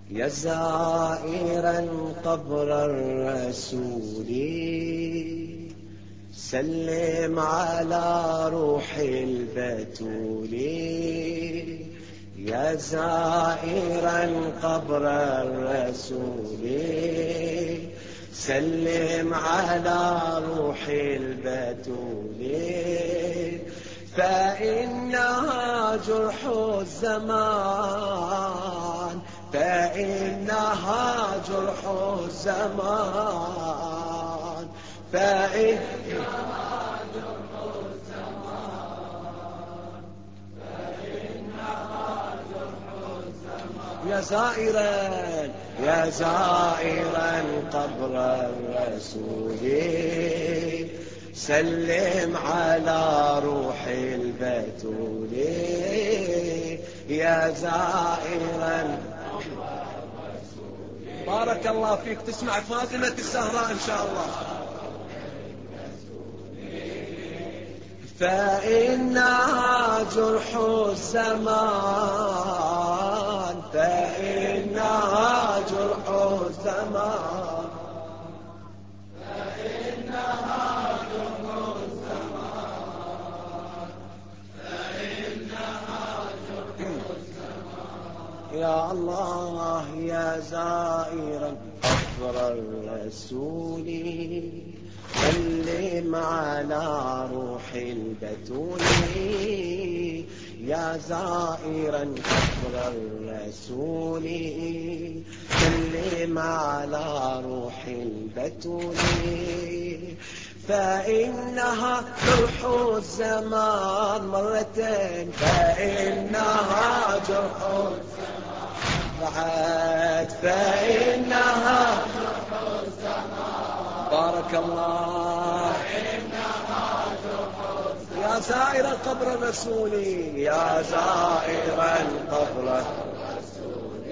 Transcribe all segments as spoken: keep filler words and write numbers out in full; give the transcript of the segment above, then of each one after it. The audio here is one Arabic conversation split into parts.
يا زائرا قبر الرسول سلم على روح البتول. يا زائرا قبر الرسول سلم على روح البتول، فإنها جرح الزمان، فإنها جرح الزمان، فإنها جرح الزمان، فإنها جرح الزمان. يا زائرا يا زائرا قبر الرسول سلم على روح البتول. يا زائرا بارك الله فيك. تسمع فاطمة الزهراء إن شاء الله. فإنها جرح الزمان، فإنها جرح الزمان، فإنها جرح الزمان، فإنها جرح الزمان. يا الله يا زائرا قبر الرسول سلم على روح البتول. يا زائرا قبر الرسول سلم على روح البتول، فإنها جرح الزمان مرتين، فإنها جرح الزمان بعد، فإنها جرح الزمان. بارك الله. يا زائرا قبر الرسول، يا زائرا قبر الرسول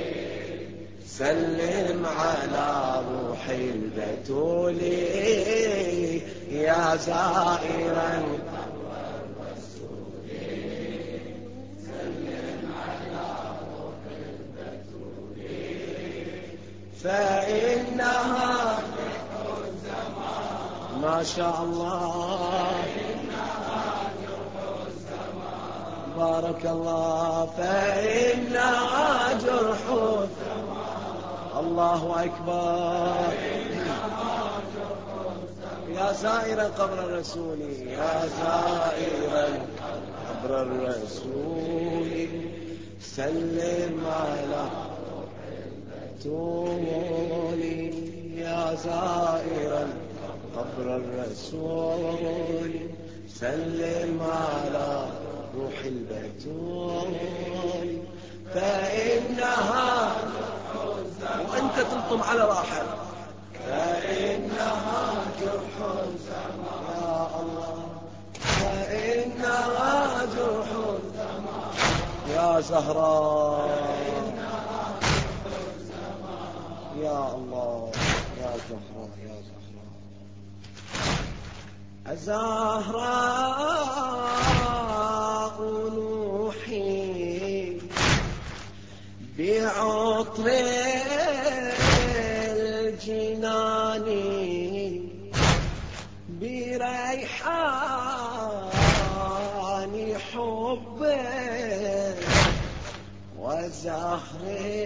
سلم على روح البتول. يا زائرا قبر الرسول سلم على روح البتول، فإنها ما شاء الله بارك الله. فإنها جرح الله أكبر. يا زائرا قبر الرسول، يا زائرا قبر الرسول سلم على روح البتول. يا زائرا قبر الرسول سلم على روح البتول، فإنها وأنت تلطم على راحة، فإنها جرح الزمان. يا الله فإنها جرح الزمان. يا زهراء يا الله يا زهراء يا زهراء. الزهراء نوحي بعطر الجنان بريحان حب وزهر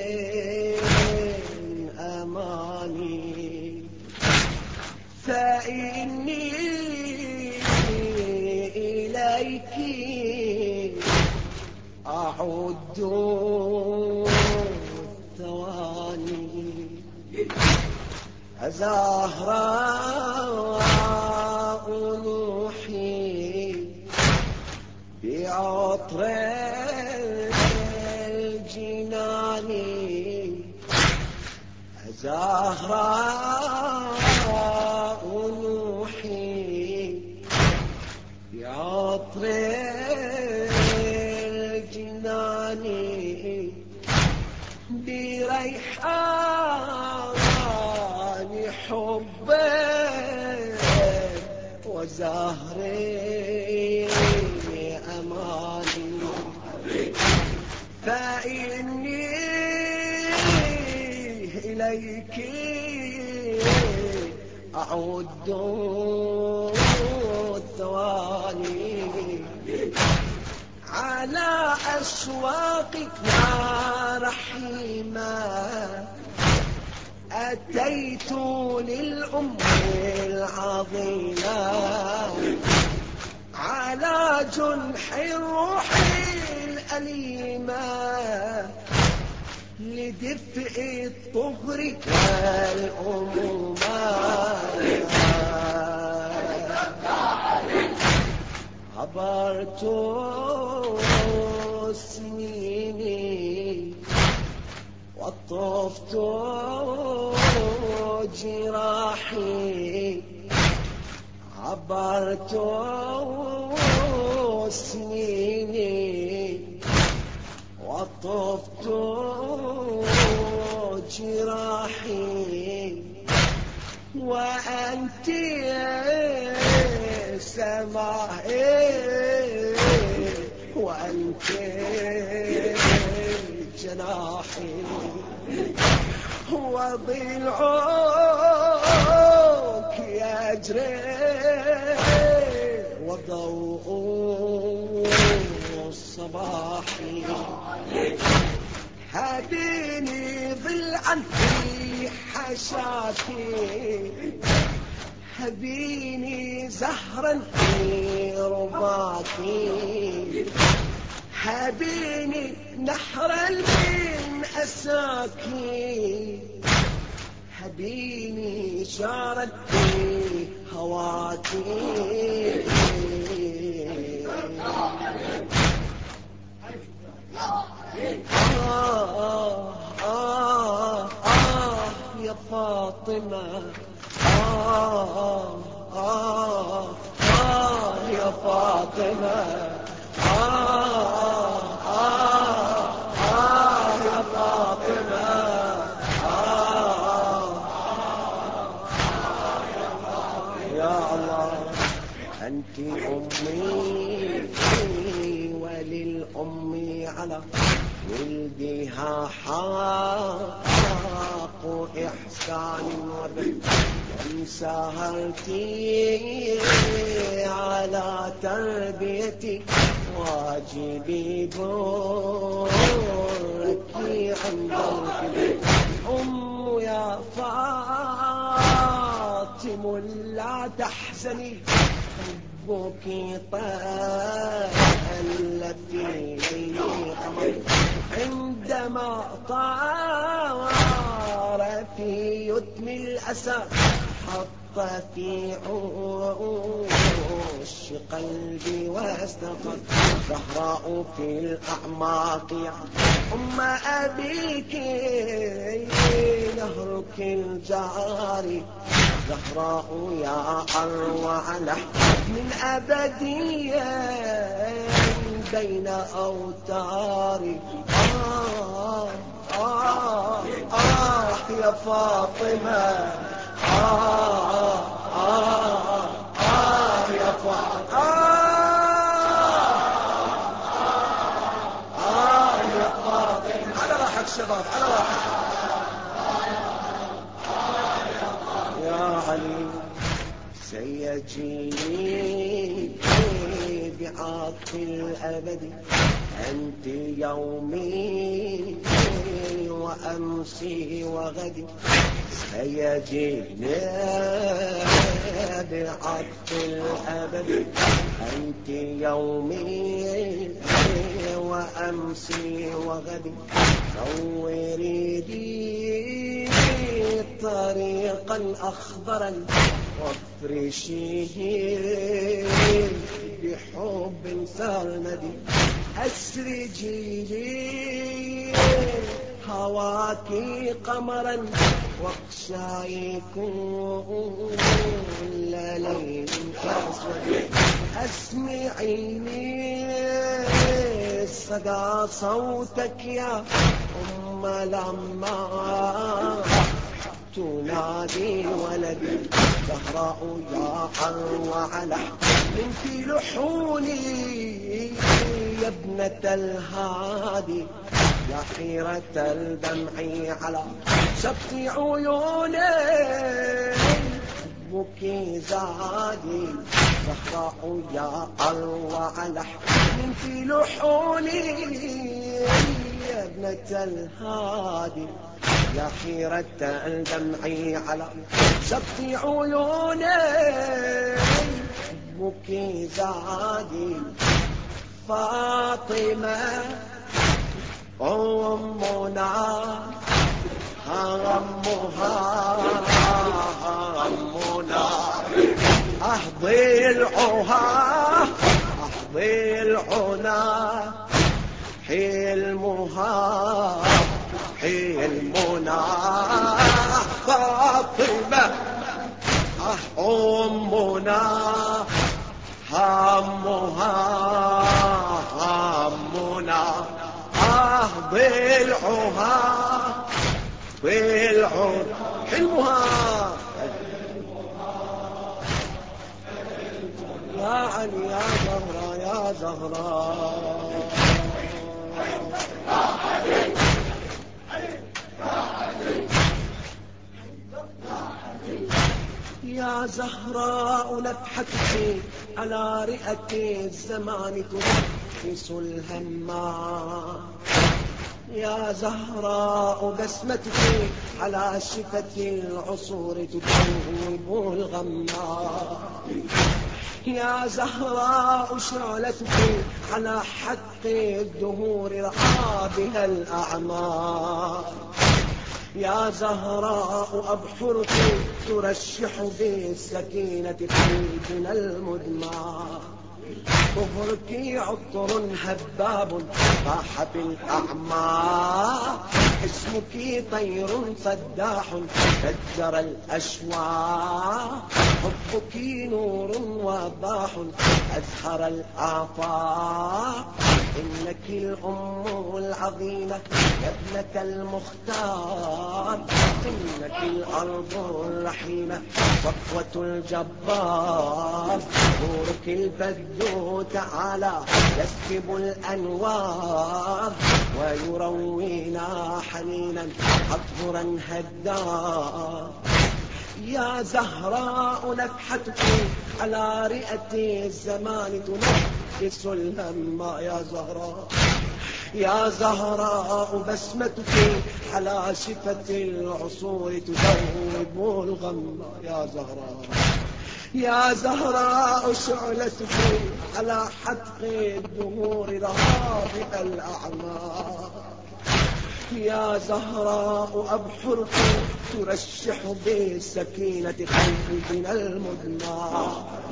أماني، فإني إليك أعد الثواني. زهراء نوحي بعطر الجنان، زهراء نوحي بعطر الجنان بريحان حب وزهر أماني، فإني إليك أعود الثواني على أشواقك يا رحيمة. أتيت للأم العظيمة على جنح الروح الأليمة لدفء الطهر والأمومة. عبرت سنيني وطفت جراحي. عبرت سنيني وطفت جراحي وأنت سماعي وأنت جناحي وضلعك يجري وضوء الصباح. هديني ضلعا في حشاكي هبيني زهرا في رباكي هبيني نحرا من أساكي هبيني شعرا في هواكي. آه آه آه يا فاطمة آه آه آه يا فاطمة آه آه آه يا فاطمة آه يا الله. أنت أمي وللأم على ولدها حق إحسان وبر سهرتي على تربيتي واجبي بركي عند الكبير. أم يا فاطم لا تحزني حبك طال في قمري عندما طار في يتم الأسى حط في عوش قلبي واستقر. زهراء في الأعماق أم أبيك نهرك الجاري. زهراء يا أروع لحم من أبدية بين أوتاري. آه آه آه يا فاطمة آه آه آه يا فاطمة آه يا فاطمة. على راحة شباب على راحة يا علي. سيجيني بعطف الأبد أنت يومي وأمسي وغدي. سيجيني بعطف الأبد أنت يومي وأمسي وغدي. نوري لي طريقا أخضرا وافرشيه بحب سرمدي. أسرجي لي هواكي قمرا واخشاي كل ليل كأسود. أسمعيني صدى صوتك يا أم لما تنادي ولدي. زهراء يا أروع لحم في لحوني يا ابنة الهادي. يا حيرة الدمع على شط عيوني بكي زادي زهراء يا الله على حنين في لحوني يا ابنة الهادي يا حيرة الدمع على شط عيوني بكي زادي فاطمة أمنا همها همنا أهضي العها أهضي العنا حلمها حلمنا فاطمة أمنا همها همنا ضلعها ضلع حلمها يا علي يا زهرة يا زهرة يا زهراء نفحتك على رئة الزمان تنفس الهما يا زهراء بسمتك على شفة العصور تذوب الغما يا زهراء شعلتك على حق الدهور رأى بها الأعمى يا زهراء أبحرك ترشح بالسكينة قلبنا المدمى ظهرك عطر هباب طاح بالأعمى اسمك طير صداح فجر الأشواق حبك نور وضاح أزهر الآفاق إنك الأم العظيمة يا ابنة المختار إنك الأرض الرحيمة صفوة الجبار نورك البدو تعالى يسكب الأنوار ويروينا حنينا أطهرا هدار يا زهراء نفحتك على رئة الزمان تنفس الهم يا زهراء يا زهراء بسمتك على شفة العصور تذوب الغم يا زهراء يا زهراء شعلتك على حدق الدهور رهاب الأعمى يا زهراء أبحرك ترشح بالسكينة قلبنا المدمى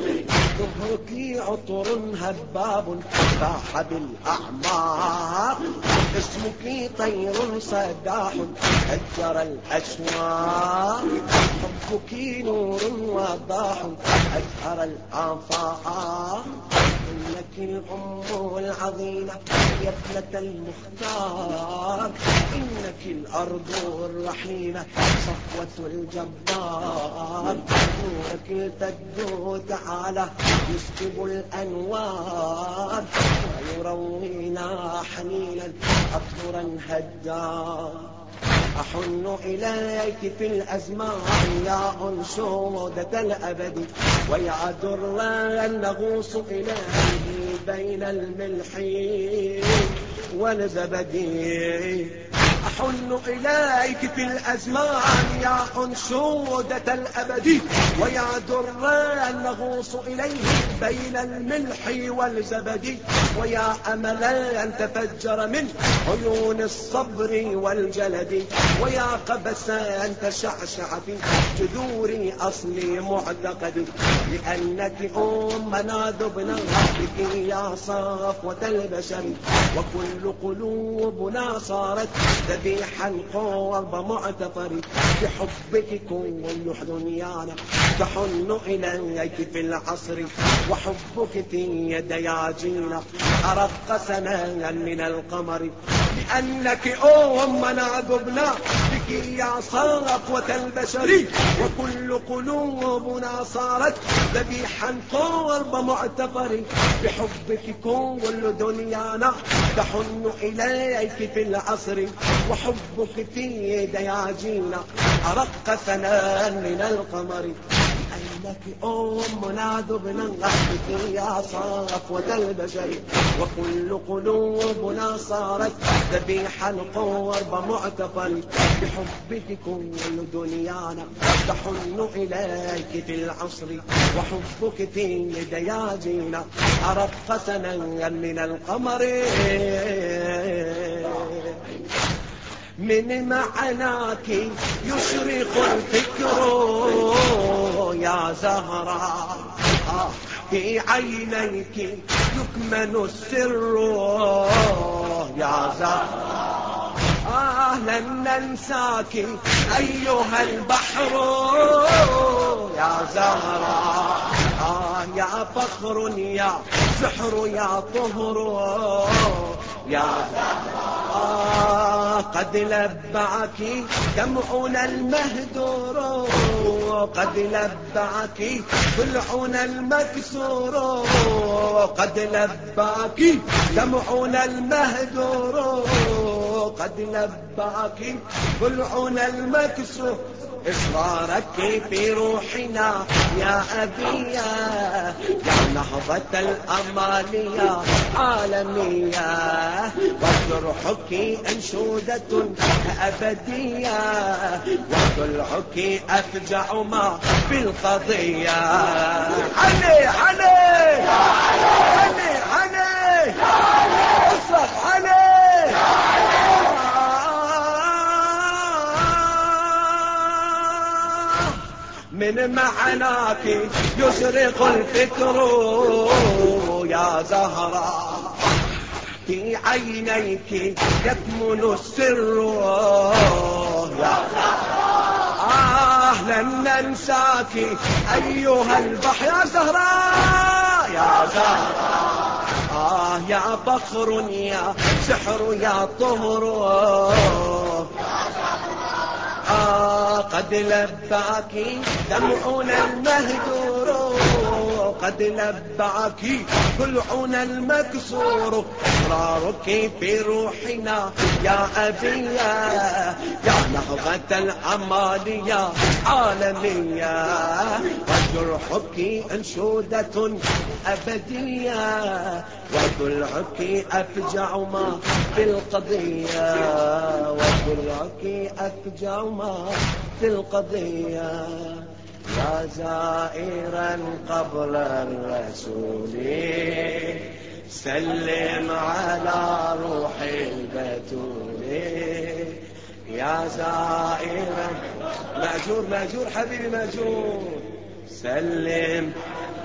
ظهرك عطر هباب فاح بالأعماق اسمك طير صداح أجر الأشواق حبك نور وضاح أزهر الآفاق إنك الأم العظيمة يا ابنة المختار إنك الأرض الرحيمة صفوة الجبار نورك الفدو تعالى يسكب الأنوار ويروينا حنينا أطهرا هدار أحن إليك في الأزمان يا أنشودة الأبد ويا درا نغوص إليه بين الملح والزبد أحن إليك في الأزمان يا أنشودة الأبد ويا درا نغوص إليه بين الملح والزبد ويا أملا تفجر من عيون الصبر والجلد ويا قبسا تشعشع في جذور أصل معتقد لأنك أمنا ذبنا بك يا صفوة البشر وكل قلوبنا صارت ذبيحا قرب معتفر بحبك كل دنيانا تحن إليك في العصر وحبك في يدياجينا أرق سنايا من القمر لأنك أمنا ذبنا بحبك يا صفوة البشر، وكل قلوبنا صارت ذبيحا قرب معتبر. بحبك كل دنيانا تحن إليك في العصر، وحبك في دياجينا أرق ثناء من القمر. لأنك أمنا ذبنا بك يا صفوة البشر، وكل قلوبنا صارت ذبيحا قرب معتقل. بحبك كل دنيانا تحن إليك في العصر، وحبك في دياجينا أرق ثناء من القمر. من معناك يشرق الفكر يا زهراء، في عينيك يكمن السر يا زهراء. آه لن ننساك أيها البحر يا زهراء. آه يا فخر يا سحر يا طهر يا زهراء. آه قد لبعك دمعنا المهدور، قد لبعك ضلعنا المكسور، قد لبعك دمعنا المهدور، قد لبعك ضلعنا المكسور. إصرارك في روحنا يا أبية، يا نهضة الأمانية عالمية، وجرحك أنشودة أبدية، وضلعك أفجع ما في القضية. علي علي علي علي اصرخ علي. من معناك يشرق الفكر يا زهراء، في عينيك يكمن السر يا زهراء. آه لن ننساك أيها البحر يا زهراء يا زهراء. آه يا فخر يا سحر يا طهر آه قد لبعك دمعنا المهدور، قد لبعك ضلعنا المكسور. إصرارك في روحنا يا أبية، يا نهضة الأمانية عالمية، وجرحك أنشودة أبدية، وضلعك أفجع ما في القضية، وضلعك أفجع ما في القضية. يا زائرا قبر الرسول سلم على روح البتول. يا زائرا مأجور مأجور حبيبي مأجور سلم،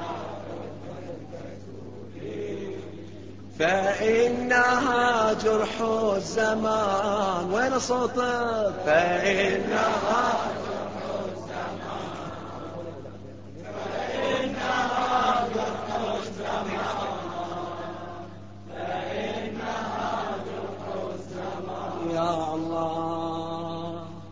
فإنها جرح الزمان. وين صوتك؟ فإنها جرح الزمان، فإنها جرح الزمان.